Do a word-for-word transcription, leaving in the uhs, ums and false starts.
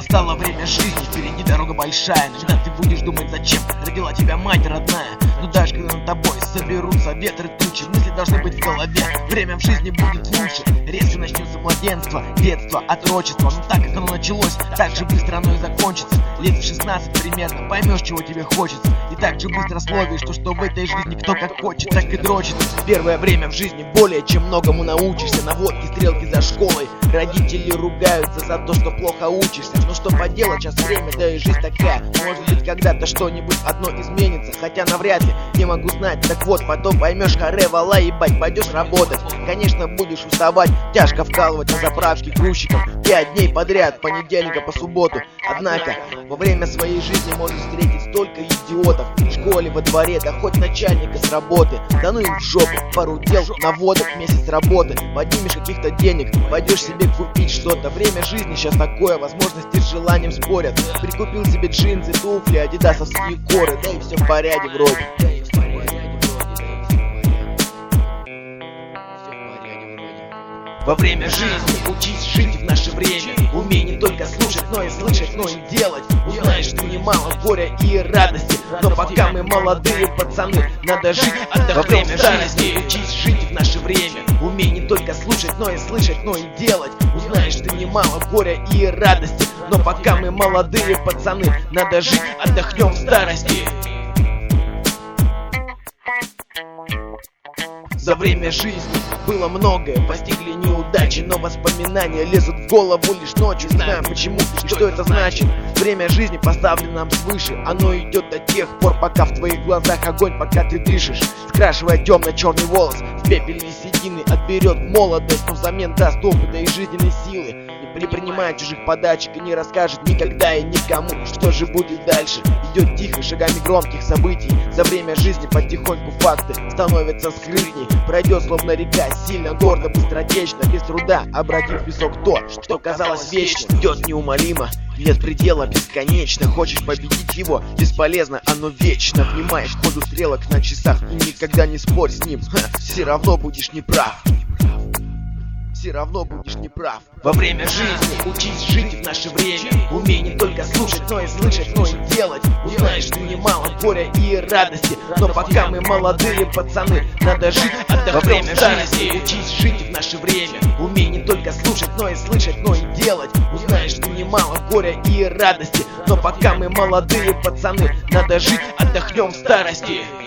Настало время жизни, впереди дорога большая. Иногда ты будешь думать, зачем родила тебя мать родная. Но даже когда над тобой соберутся ветры тучи, мысли должны быть в голове, время в жизни будет лучше. Резко начнется младенство, детство, отрочество. Но так как оно началось, так же быстро оно и закончится. Лет в шестнадцать примерно поймешь, чего тебе хочется. И так же быстро словишь, то, что в этой жизни кто как хочет, так и дрочит. Первое время в жизни более чем многому научишься. Наводки, стрелки за школой. Родители ругаются за то, что плохо учишься. Но что поделать, сейчас время, да и жизнь такая. Может быть, когда-то что-нибудь одно изменится, хотя навряд ли, не могу знать. Так вот, потом поймешь, харе, вала, ебать, пойдешь работать. Конечно, будешь уставать, тяжко вкалывать на заправке грузчиком пять дней подряд, понедельника по субботу. Однако, во время своей жизни можешь встретить столько идиотов. В школе, во дворе, да хоть начальника с работы. Да ну им в жопу, пару дел, наводок, месяц работы. Поднимешь каких-то денег, пойдешь себе купить что-то. Время жизни сейчас такое, возможности с желанием спорят. Прикупил себе джинсы, туфли, адидасовские коры, да и все в порядке вроде. Во время жизни учись жить в наше время. Умей не только слушать, но и слышать, но и делать. Узнаешь ты немало горя и радости. Но пока мы молодые пацаны, надо жить, отдохнем. Во время жизни учись жить в наше время. Умей не только слушать, но и слышать, но и делать. Узнаешь ты немало горя и радости. Но пока мы молодые пацаны, надо жить, отдохнем в старости. За время жизни было многое, постигли неудачи, но воспоминания лезут в голову лишь ночью. Не знаю почему и что это значит. Время жизни поставлено нам свыше. Оно идет до тех пор, пока в твоих глазах огонь, пока ты дышишь. Скрашивая темно-черный волос, в пепельные седины отберет молодость, но взамен даст опыта и жизненной силы. Не принимая чужих подачек и не расскажет никогда и никому, что же будет дальше. Идет тихо, шагами громких событий. За время жизни потихоньку факты становятся скрытней. Пройдет словно река, сильно, гордо, быстротечно, без труда, обратив в песок то, что казалось вечным. Идет неумолимо, нет предела, бесконечно. Хочешь победить его, бесполезно, оно вечно. Внимаешь к ходу стрелок на часах и никогда не спорь с ним. Ха, все равно будешь неправ. Все равно будешь неправ. Во время жизни учись жить в наше время. Умей не только слушать, но и слышать, но и делать. Узнаешь ты немало горя и радости. Но пока мы молодые пацаны, надо жить, отдохнем. Во время жизни учись жить в наше время. Умей не только слушать, но и слышать, но и делать. Узнаешь ты немало горя и радости. Но пока мы молодые пацаны, надо жить, отдохнем в старости.